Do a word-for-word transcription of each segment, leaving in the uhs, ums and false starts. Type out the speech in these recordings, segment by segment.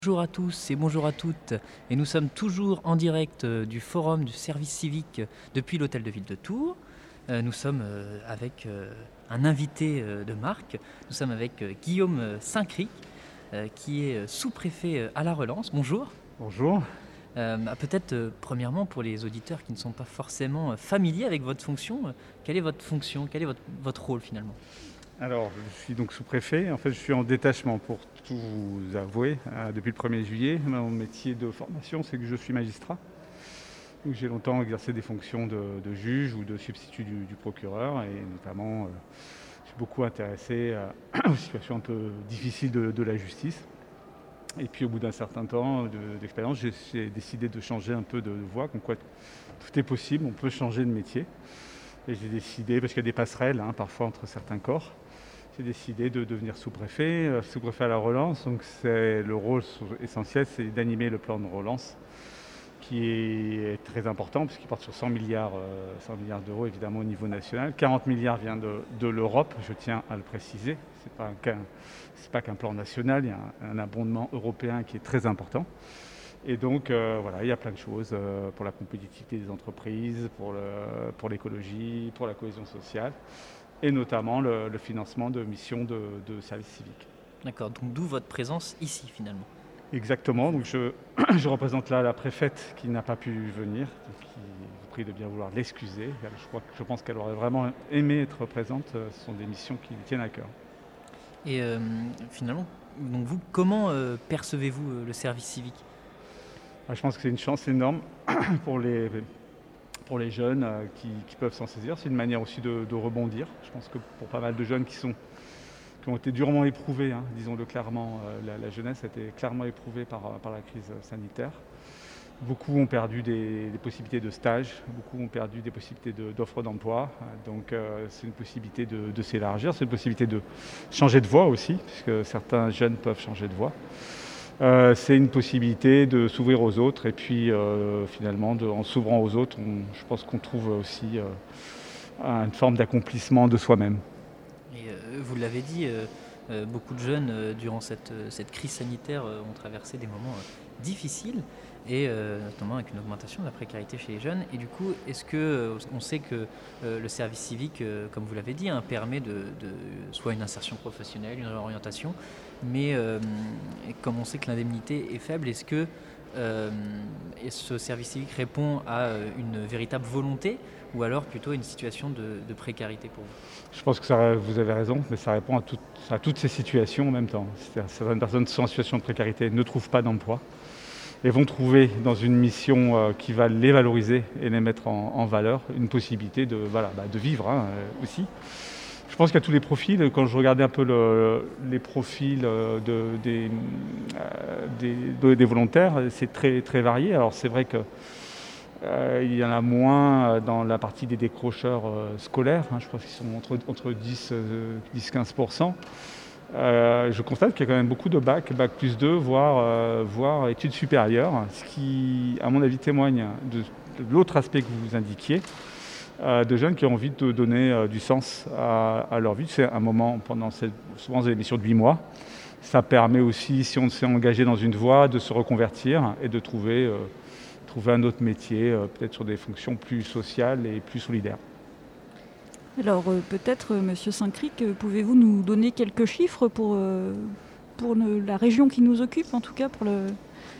Bonjour à tous et bonjour à toutes, et nous sommes toujours en direct euh, du forum du service civique euh, depuis l'hôtel de ville de Tours. Euh, nous sommes euh, avec euh, un invité euh, de marque, nous sommes avec euh, Guillaume euh, Saint-Cric, euh, qui est euh, sous-préfet euh, à la Relance. Bonjour. Bonjour. Euh, bah, peut-être euh, premièrement pour les auditeurs qui ne sont pas forcément euh, familiers avec votre fonction, euh, quelle est votre fonction, quel est votre, votre rôle finalement? Alors, je suis donc sous-préfet. En fait, je suis en détachement pour tout vous avouer. Euh, depuis le premier juillet, mon métier de formation, c'est que je suis magistrat. Donc, j'ai longtemps exercé des fonctions de, de juge ou de substitut du, du procureur, et notamment, euh, je suis beaucoup intéressé à- aux situations un peu difficiles de, de la justice. Et puis, au bout d'un certain temps de- d'expérience, j'ai, j'ai décidé de changer un peu de voie, comme quoi tout est possible, on peut changer de métier. Et j'ai décidé, parce qu'il y a des passerelles hein, parfois entre certains corps, j'ai décidé de devenir sous-préfet, euh, sous-préfet à la relance. Donc c'est le rôle essentiel, c'est d'animer le plan de relance, qui est très important puisqu'il porte sur cent milliards, euh, cent milliards d'euros évidemment au niveau national. quarante milliards vient de, de l'Europe, je tiens à le préciser. C'est pas qu'un, c'est pas qu'un plan national, il y a un, un abondement européen qui est très important. Et donc euh, voilà, il y a plein de choses euh, pour la compétitivité des entreprises, pour, le, pour l'écologie, pour la cohésion sociale, et notamment le, le financement de missions de, de service civique. D'accord, donc d'où votre présence ici finalement. Exactement, donc je, je représente là la préfète qui n'a pas pu venir, qui vous prie de bien vouloir l'excuser. Je, crois, je pense qu'elle aurait vraiment aimé être présente, ce sont des missions qui lui tiennent à cœur. Et euh, finalement, donc vous, comment euh, percevez-vous euh, le service civique? Ah, je pense que c'est une chance énorme pour les, pour les jeunes euh, qui, qui peuvent s'en saisir. C'est une manière aussi de, de rebondir. Je pense que pour pas mal de jeunes qui, sont, qui ont été durement éprouvés, hein, disons-le clairement, euh, la, la jeunesse a été clairement éprouvée par, par la crise sanitaire. Beaucoup ont perdu des, des possibilités de stage, beaucoup ont perdu des possibilités de, d'offres d'emploi. Donc euh, c'est une possibilité de, de s'élargir, c'est une possibilité de changer de voie aussi, puisque certains jeunes peuvent changer de voie. Euh, c'est une possibilité de s'ouvrir aux autres, et puis euh, finalement, de, en s'ouvrant aux autres, on, je pense qu'on trouve aussi euh, une forme d'accomplissement de soi-même. Et euh, vous l'avez dit, euh, euh, beaucoup de jeunes, euh, durant cette, euh, cette crise sanitaire, euh, ont traversé des moments euh, difficiles, et euh, notamment avec une augmentation de la précarité chez les jeunes. Et du coup, est-ce que, euh, on sait que euh, le service civique, euh, comme vous l'avez dit, hein, permet de, de soit une insertion professionnelle, une orientation, mais euh, et comme on sait que l'indemnité est faible, est-ce que euh, et ce service civique répond à euh, une véritable volonté, ou alors plutôt à une situation de, de précarité pour vous? Je pense que ça, vous avez raison, mais ça répond à, tout, à toutes ces situations en même temps. C'est-à-dire que certaines personnes qui sont en situation de précarité ne trouvent pas d'emploi et vont trouver dans une mission euh, qui va les valoriser et les mettre en, en valeur une possibilité de, voilà, bah, de vivre hein, euh, aussi. Je pense qu'il y a tous les profils. Quand je regardais un peu le, les profils euh, de, des, euh, des, de, des volontaires, c'est très, très varié. Alors c'est vrai que Euh, il y en a moins dans la partie des décrocheurs euh, scolaires, hein, je pense qu'ils sont entre, entre dix à quinze pour cent. Euh, je constate qu'il y a quand même beaucoup de bac, bac plus deux, voire, euh, voire études supérieures, ce qui, à mon avis, témoigne de, de l'autre aspect que vous indiquiez, euh, de jeunes qui ont envie de donner euh, du sens à, à leur vie. C'est un moment, pendant cette, souvent des émissions de huit mois, ça permet aussi, si on s'est engagé dans une voie, de se reconvertir et de trouver... Euh, trouver un autre métier, euh, peut-être sur des fonctions plus sociales et plus solidaires. Alors euh, peut-être, euh, Monsieur Saint-Cric, euh, pouvez-vous nous donner quelques chiffres pour, euh, pour le, la région qui nous occupe, en tout cas pour le,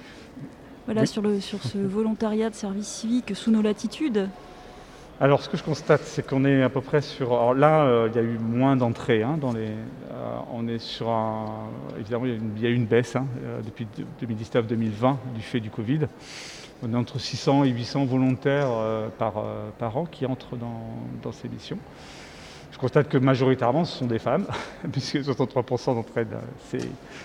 voilà, oui. sur, le, sur ce volontariat de service civique sous nos latitudes? Alors ce que je constate, c'est qu'on est à peu près sur... Alors là, euh, il y a eu moins d'entrées. Hein, dans les, euh, on est sur un... Évidemment, il y a, une, il y a eu une baisse hein, depuis deux mille dix-neuf deux mille vingt du fait du Covid. On est entre six cents et huit cents volontaires euh, par, euh, par an qui entrent dans, dans ces missions. Je constate que majoritairement ce sont des femmes, puisque soixante-trois pour cent d'entre elles, c'est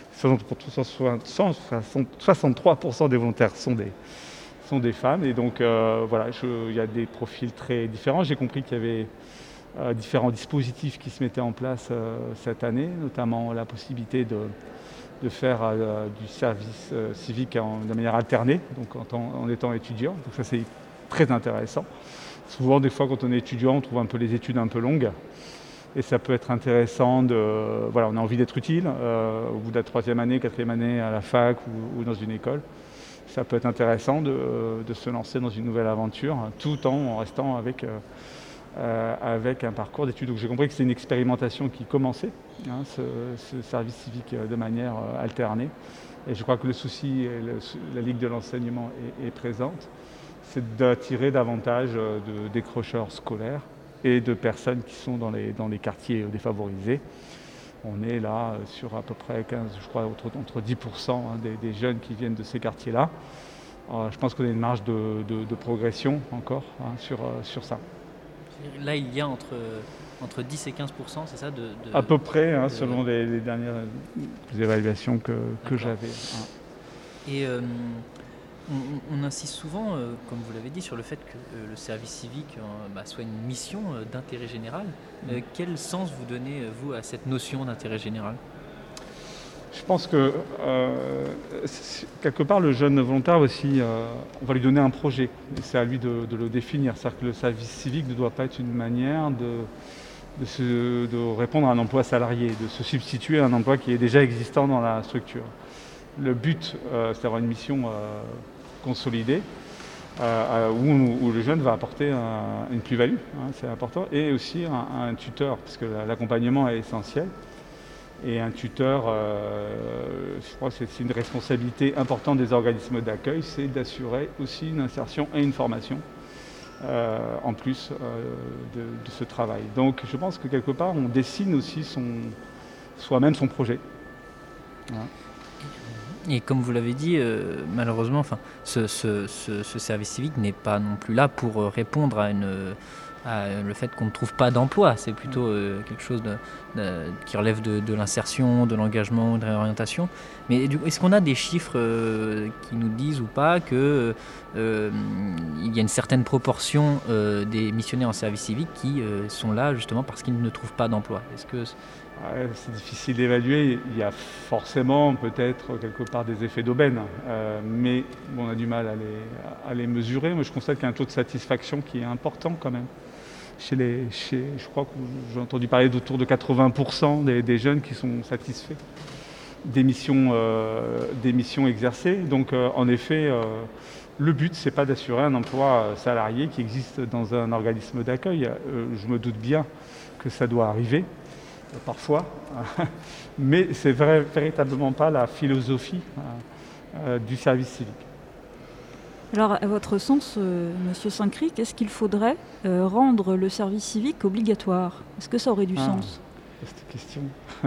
soixante-trois pour cent des volontaires sont des, sont des femmes. Et donc euh, voilà, je, il y a des profils très différents. J'ai compris qu'il y avait euh, différents dispositifs qui se mettaient en place euh, cette année, notamment la possibilité de de faire euh, du service euh, civique en, de manière alternée, donc en, temps, en étant étudiant. Donc ça c'est très intéressant. Souvent des fois quand on est étudiant, on trouve un peu les études un peu longues. Et ça peut être intéressant de... Voilà, on a envie d'être utile euh, au bout de la troisième année, quatrième année à la fac ou, ou dans une école. Ça peut être intéressant de, de se lancer dans une nouvelle aventure tout en restant avec, euh, euh, avec un parcours d'études. Donc j'ai compris que c'est une expérimentation qui commençait, hein, ce, ce service civique de manière euh, alternée. Et je crois que le souci, et le, la Ligue de l'enseignement est, est présente, c'est d'attirer davantage de décrocheurs scolaires et de personnes qui sont dans les, dans les quartiers défavorisés. On est là sur à peu près quinze, je crois, entre, entre dix pour cent hein, des, des jeunes qui viennent de ces quartiers-là. Euh, je pense qu'on a une marge de, de, de progression encore hein, sur, euh, sur ça. Là, il y a entre, entre dix et quinze pour cent, c'est ça de, de, À peu près, hein, de... selon les, les dernières évaluations que, que j'avais. Hein. Et euh, on, on insiste souvent, euh, comme vous l'avez dit, sur le fait que euh, le service civique euh, bah, soit une mission euh, d'intérêt général. Euh, quel sens vous donnez, vous, à cette notion d'intérêt général ? Je pense que, euh, quelque part, le jeune volontaire aussi, euh, on va lui donner un projet. Et c'est à lui de, de le définir. C'est-à-dire que le service civique ne doit pas être une manière de, de, se, de répondre à un emploi salarié, de se substituer à un emploi qui est déjà existant dans la structure. Le but, euh, c'est d'avoir une mission euh, consolidée, euh, où, où le jeune va apporter un, une plus-value, hein, c'est important, et aussi un, un tuteur, parce que l'accompagnement est essentiel. Et un tuteur, euh, je crois que c'est une responsabilité importante des organismes d'accueil, c'est d'assurer aussi une insertion et une formation euh, en plus euh, de, de ce travail. Donc je pense que quelque part, on dessine aussi son, soi-même son projet. Voilà. Et comme vous l'avez dit, euh, malheureusement, enfin, ce, ce, ce, ce service civique n'est pas non plus là pour répondre à une... à le fait qu'on ne trouve pas d'emploi. C'est plutôt euh, quelque chose de, de, qui relève de, de l'insertion, de l'engagement, de la réorientation. Mais du coup, est-ce qu'on a des chiffres euh, qui nous disent ou pas qu'il euh, y a une certaine proportion euh, des missionnaires en service civique qui euh, sont là justement parce qu'ils ne trouvent pas d'emploi ? Est-ce que Ouais, c'est difficile d'évaluer. Il y a forcément peut-être quelque part des effets d'aubaine, euh, mais bon, on a du mal à les, à les mesurer. Moi, je constate qu'il y a un taux de satisfaction qui est important quand même. Chez les, chez, je crois que j'ai entendu parler d'autour de quatre-vingts pour cent des, des jeunes qui sont satisfaits des missions, euh, des missions exercées. Donc, euh, en effet, euh, le but, c'est pas d'assurer un emploi salarié qui existe dans un organisme d'accueil. Euh, je me doute bien que ça doit arriver. Parfois, mais c'est vrai, véritablement pas la philosophie euh, du service civique. Alors, à votre sens, euh, Monsieur Saint-Cric, est-ce qu'il faudrait euh, rendre le service civique obligatoire ? Est-ce que ça aurait du ah, sens ? Cette question,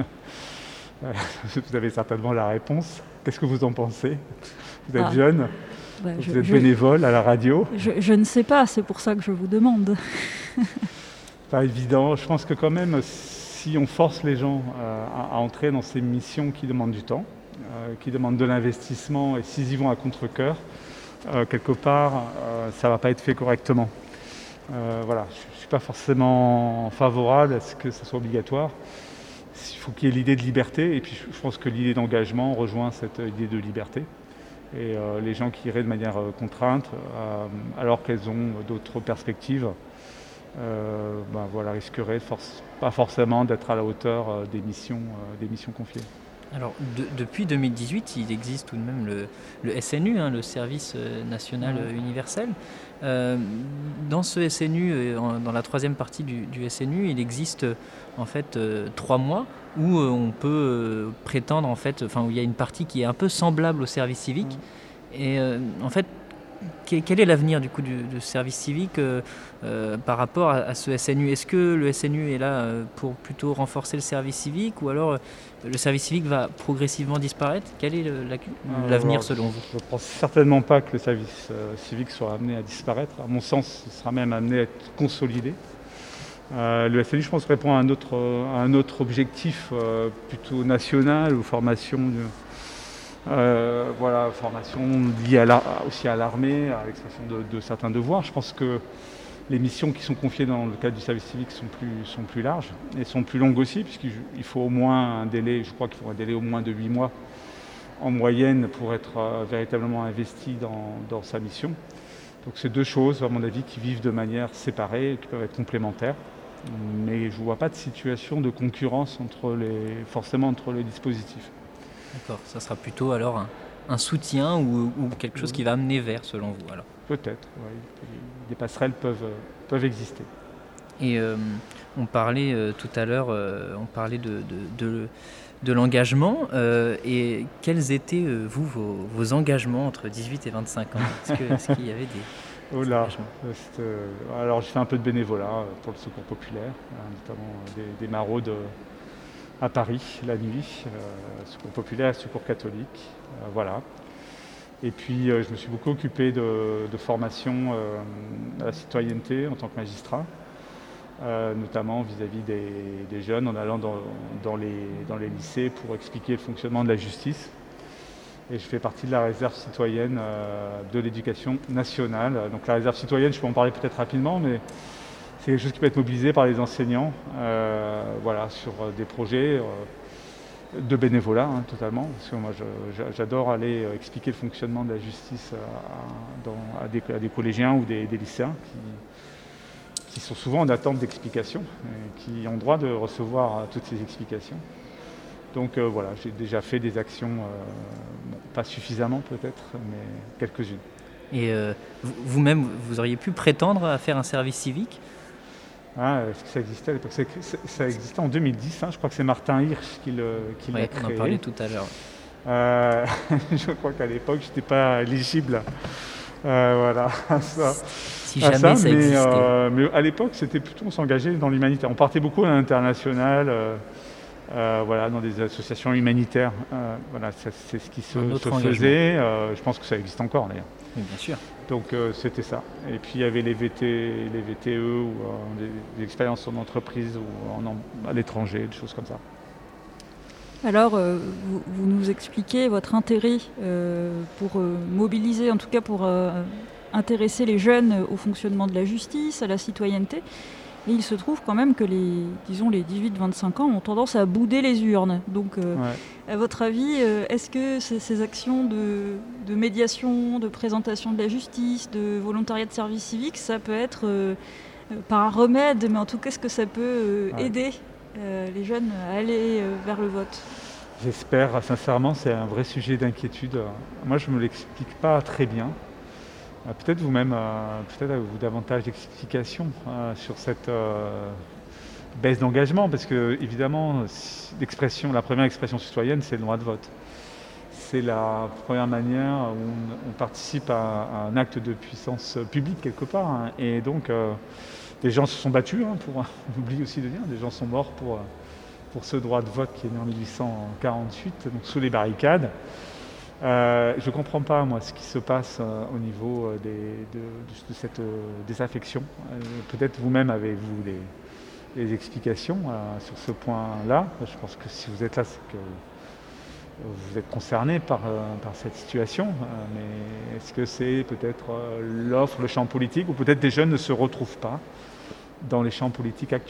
vous avez certainement la réponse. Qu'est-ce que vous en pensez ? Vous êtes ah. jeune, bah, vous je, êtes je, bénévole à la radio. Je, je ne sais pas, c'est pour ça que je vous demande. Pas évident, je pense que quand même... Si on force les gens euh, à, à entrer dans ces missions qui demandent du temps, euh, qui demandent de l'investissement, et s'ils y vont à contre-cœur, euh, quelque part, euh, ça ne va pas être fait correctement. Euh, voilà, je ne suis pas forcément favorable à ce que ça soit obligatoire. Il faut qu'il y ait l'idée de liberté, et puis je pense que l'idée d'engagement rejoint cette idée de liberté. Et euh, les gens qui iraient de manière euh, contrainte, euh, alors qu'elles ont d'autres perspectives, Euh, ben voilà, risquerait force, pas forcément d'être à la hauteur euh, des, missions, euh, des missions confiées. Alors, de, depuis deux mille dix-huit, il existe tout de même le, le S N U, hein, le Service National ouais. Universel. Euh, dans ce S N U, euh, dans la troisième partie du, du S N U, il existe en fait euh, trois mois où euh, on peut euh, prétendre, en fait, enfin où il y a une partie qui est un peu semblable au service civique. Ouais. Et euh, en fait, quel est l'avenir du coup du, du service civique euh, euh, par rapport à, à ce S N U ? Est-ce que le S N U est là euh, pour plutôt renforcer le service civique ou alors euh, le service civique va progressivement disparaître ? Quel est le, la, l'avenir selon vous ? Je ne pense certainement pas que le service euh, civique soit amené à disparaître. À mon sens, il sera même amené à être consolidé. Euh, le S N U, je pense, répond à un autre, à un autre objectif euh, plutôt national ou formation de, Euh, voilà, formation liée à la, aussi à l'armée, à l'expression de, de certains devoirs. Je pense que les missions qui sont confiées dans le cadre du service civique sont plus, sont plus larges et sont plus longues aussi, puisqu'il faut au moins un délai, je crois qu'il faut un délai au moins de huit mois en moyenne pour être euh, véritablement investi dans, dans sa mission. Donc c'est deux choses, à mon avis, qui vivent de manière séparée, qui peuvent être complémentaires. mais je ne vois pas de situation de concurrence entre les, forcément entre les dispositifs. D'accord, ça sera plutôt alors un, un soutien ou, ou quelque chose qui va amener vers, selon vous alors. Peut-être, oui. Des passerelles peuvent, peuvent exister. Et euh, on parlait euh, tout à l'heure, euh, on parlait de, de, de, de l'engagement. Euh, et quels étaient, euh, vous, vos, vos engagements entre dix-huit et vingt-cinq ans ? Est-ce, que, est-ce qu'il y avait des, oh des là, engagements ? euh, Alors, j'ai fait un peu de bénévolat pour le Secours populaire, notamment des, des maraudes à Paris, la nuit, euh, Secours populaire, Secours catholique, euh, voilà. Et puis, euh, je me suis beaucoup occupé de, de formation euh, à la citoyenneté en tant que magistrat, euh, notamment vis-à-vis des, des jeunes, en allant dans, dans, les, dans les lycées pour expliquer le fonctionnement de la justice. Et je fais partie de la réserve citoyenne euh, de l'éducation nationale. Donc la réserve citoyenne, je peux en parler peut-être rapidement, mais c'est quelque chose qui peut être mobilisé par les enseignants euh, voilà, sur des projets. Euh, de bénévolat, hein, totalement, parce que moi je, j'adore aller expliquer le fonctionnement de la justice à, dans, à, des, à des collégiens ou des, des lycéens qui, qui sont souvent en attente d'explications, et qui ont droit de recevoir toutes ces explications. Donc euh, voilà, j'ai déjà fait des actions, euh, bon, pas suffisamment peut-être, mais quelques-unes. Et euh, vous-même, vous auriez pu prétendre à faire un service civique ? Ah, est-ce que ça existait à l'époque ? Ça existait en deux mille dix, hein, je crois que c'est Martin Hirsch qui, le, qui oui, l'a créé. On en parlait tout à l'heure. Euh, je crois qu'à l'époque, je n'étais pas éligible euh, voilà, à ça. Si jamais ça, ça mais, existait. Euh, mais à l'époque, c'était plutôt, on s'engageait dans l'humanitaire. On partait beaucoup à l'international, euh, euh, voilà, dans des associations humanitaires. Euh, voilà, ça, c'est ce qui se, se faisait. Euh, je pense que ça existe encore d'ailleurs. Oui, bien sûr. Donc euh, c'était ça. Et puis il y avait les, V T, les V T E ou euh, des, des expériences en entreprise ou en, à l'étranger, des choses comme ça. Alors, euh, vous, vous nous expliquez votre intérêt euh, pour euh, mobiliser, en tout cas pour euh, intéresser les jeunes au fonctionnement de la justice, à la citoyenneté. Et il se trouve quand même que les, disons, les dix-huit vingt-cinq ans ont tendance à bouder les urnes. Donc, euh, ouais. À votre avis, euh, est-ce que ces, ces actions de, de médiation, de présentation de la justice, de volontariat de service civique, ça peut être, euh, pas un remède, mais en tout cas, est-ce que ça peut euh, ouais. aider euh, les jeunes à aller euh, vers le vote ? J'espère, sincèrement, c'est un vrai sujet d'inquiétude. Moi, je ne me l'explique pas très bien. Peut-être vous-même, euh, peut-être avez-vous davantage d'explications euh, sur cette euh, baisse d'engagement, parce que évidemment, l'expression, la première expression citoyenne, c'est le droit de vote. C'est la première manière où on, on participe à, à un acte de puissance publique quelque part, hein, et donc euh, des gens se sont battus, hein, pour, on oublie aussi de dire, des gens sont morts pour, pour ce droit de vote qui est né en dix-huit cent quarante-huit, donc sous les barricades. Euh, je ne comprends pas, moi, ce qui se passe euh, au niveau euh, des, de, de, de cette euh, désaffection. Euh, peut-être vous-même avez-vous des, des explications euh, sur ce point-là. Je pense que si vous êtes là, c'est que vous êtes concerné par, euh, par cette situation. Euh, mais est-ce que c'est peut-être euh, l'offre, le champ politique, ou peut-être des jeunes ne se retrouvent pas dans les champs politiques actuels ?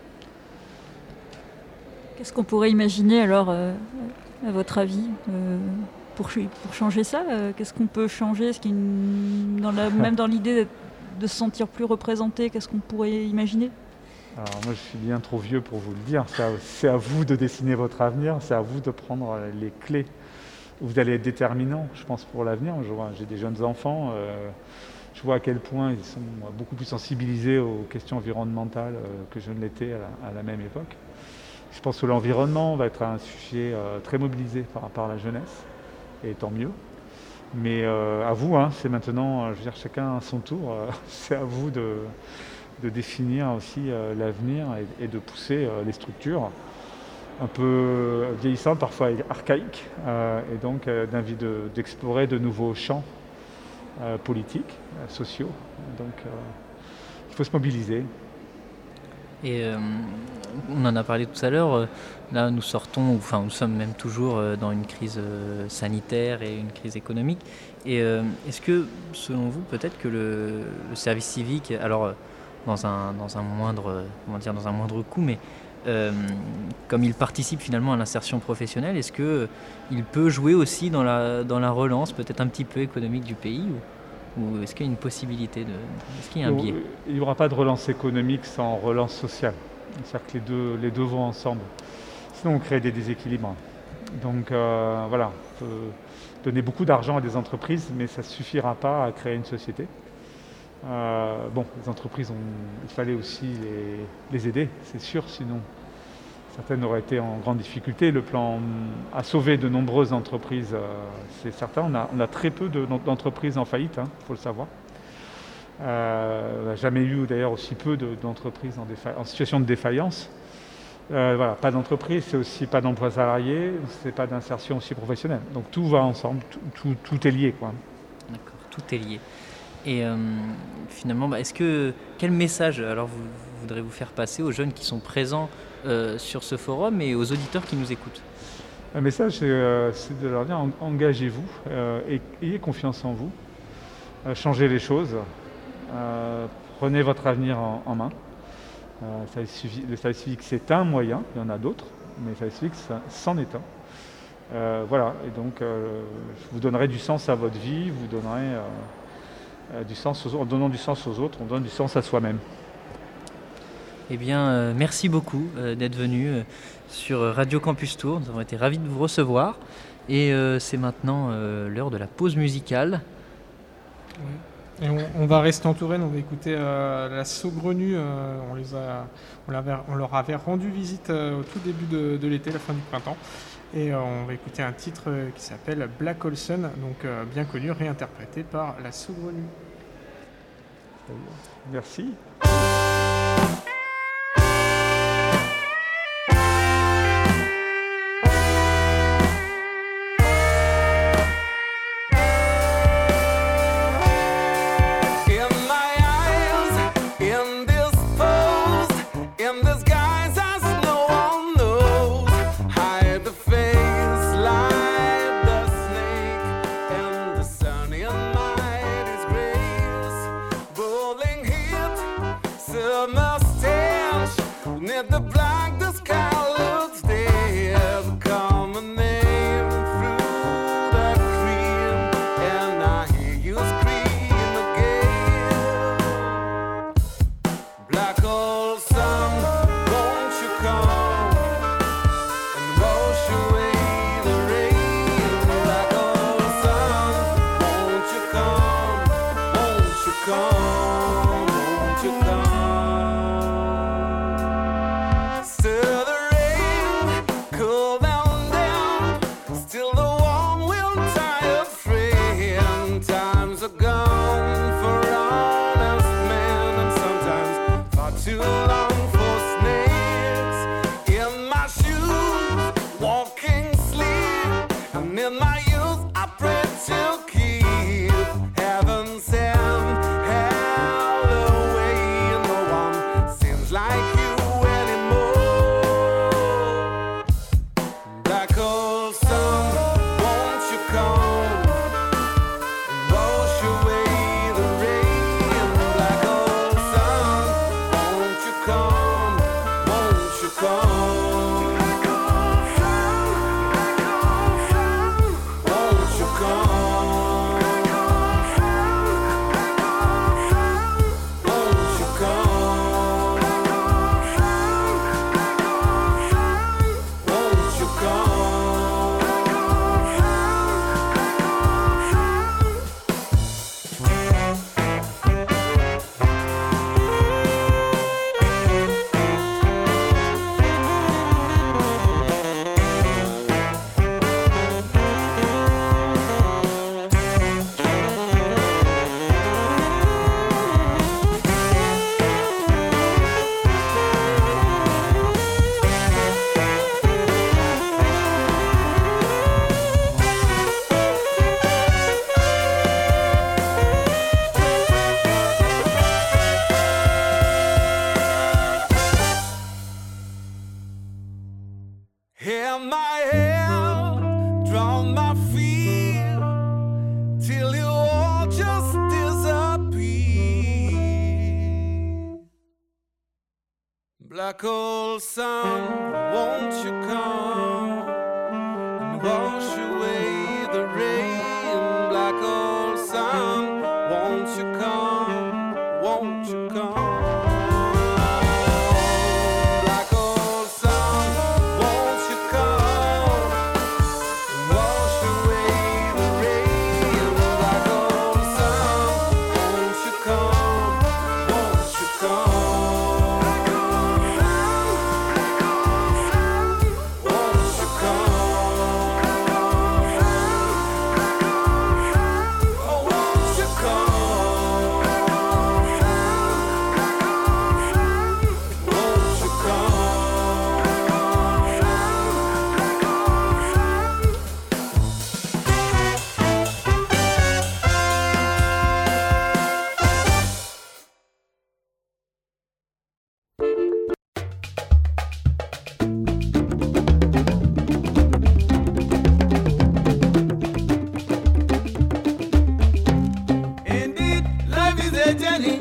Qu'est-ce qu'on pourrait imaginer alors, euh, à votre avis euh... Pour, pour changer ça, euh, qu'est-ce qu'on peut changer ? Est-ce qu'il, dans la, même dans l'idée de, de se sentir plus représenté, qu'est-ce qu'on pourrait imaginer ? Alors moi, je suis bien trop vieux pour vous le dire. C'est à, c'est à vous de dessiner votre avenir, c'est à vous de prendre les clés. Vous allez être déterminant, je pense, pour l'avenir. Je vois, j'ai des jeunes enfants, euh, je vois à quel point ils sont beaucoup plus sensibilisés aux questions environnementales euh, que je ne l'étais à la, à la même époque. Je pense que l'environnement va être un sujet euh, très mobilisé par, par la jeunesse. Et tant mieux. Mais euh, à vous, hein, c'est maintenant, je veux dire, chacun à son tour, euh, c'est à vous de, de définir aussi euh, l'avenir et, et de pousser euh, les structures un peu vieillissantes, parfois archaïques, euh, et donc euh, d'envie de, d'explorer de nouveaux champs euh, politiques, euh, sociaux. Donc euh, il faut se mobiliser. Et euh, on en a parlé tout à l'heure, là nous sortons, enfin nous sommes même toujours dans une crise sanitaire et une crise économique. Et euh, est-ce que, selon vous, peut-être que le, le service civique, alors dans un, dans un moindre, comment dire, dans un moindre coût, mais euh, comme il participe finalement à l'insertion professionnelle, est-ce que il peut jouer aussi dans la, dans la relance, peut-être un petit peu économique du pays ou... Ou est-ce qu'il y a une possibilité de... Est-ce qu'il y a un Donc, biais? il n'y aura pas de relance économique sans relance sociale. C'est-à-dire que les deux, les deux vont ensemble. Sinon, on crée des déséquilibres. Donc euh, voilà, on peut donner beaucoup d'argent à des entreprises, mais ça ne suffira pas à créer une société. Euh, bon, les entreprises, ont, il fallait aussi les, les aider, c'est sûr, sinon certaines auraient été en grande difficulté. Le plan a sauvé de nombreuses entreprises, euh, c'est certain. On a, on a très peu de, d'entreprises en faillite, il hein, faut le savoir. Euh, on n'a jamais eu d'ailleurs aussi peu de, d'entreprises en, défa- en situation de défaillance. Euh, voilà, pas d'entreprise, c'est aussi pas d'emploi salarié, c'est pas d'insertion aussi professionnelle. Donc tout va ensemble, tout, tout, tout est lié, quoi. D'accord, tout est lié. Et euh, finalement, bah, est-ce que quel message alors vous, vous voudrez vous faire passer aux jeunes qui sont présents euh, sur ce forum et aux auditeurs qui nous écoutent? Un message, c'est, euh, c'est de leur dire en, engagez-vous, euh, et, ayez confiance en vous, euh, changez les choses, euh, prenez votre avenir en, en main. Euh, ça suffit, le service civique, c'est un moyen, il y en a d'autres, mais le service civique, ça, c'en est un. Euh, voilà, et donc euh, vous donnerez du sens à votre vie, vous donnerez euh, euh, du sens aux, en donnant du sens aux autres, on donne du sens à soi-même. Eh bien, euh, merci beaucoup euh, d'être venu euh, sur Radio Campus Tours. Nous avons été ravis de vous recevoir. Et euh, c'est maintenant euh, l'heure de la pause musicale. Oui. Et on, on va rester en Touraine, on va écouter euh, la Saugrenue. Euh, on, les a, on, l'avait, on leur avait rendu visite euh, au tout début de, de l'été, la fin du printemps. Et euh, on va écouter un titre euh, qui s'appelle Black Hole Sun, donc euh, bien connu, réinterprété par la Saugrenue. Merci. The black, the sky looks dead. Come a name through the cream, and I hear you scream again. Black hole sun, won't you come and wash away the rain? Black hole sun, won't you come, won't you come, won't you come? Black hole sun, won't you come and wash away the rain? Black hole sun, won't Said any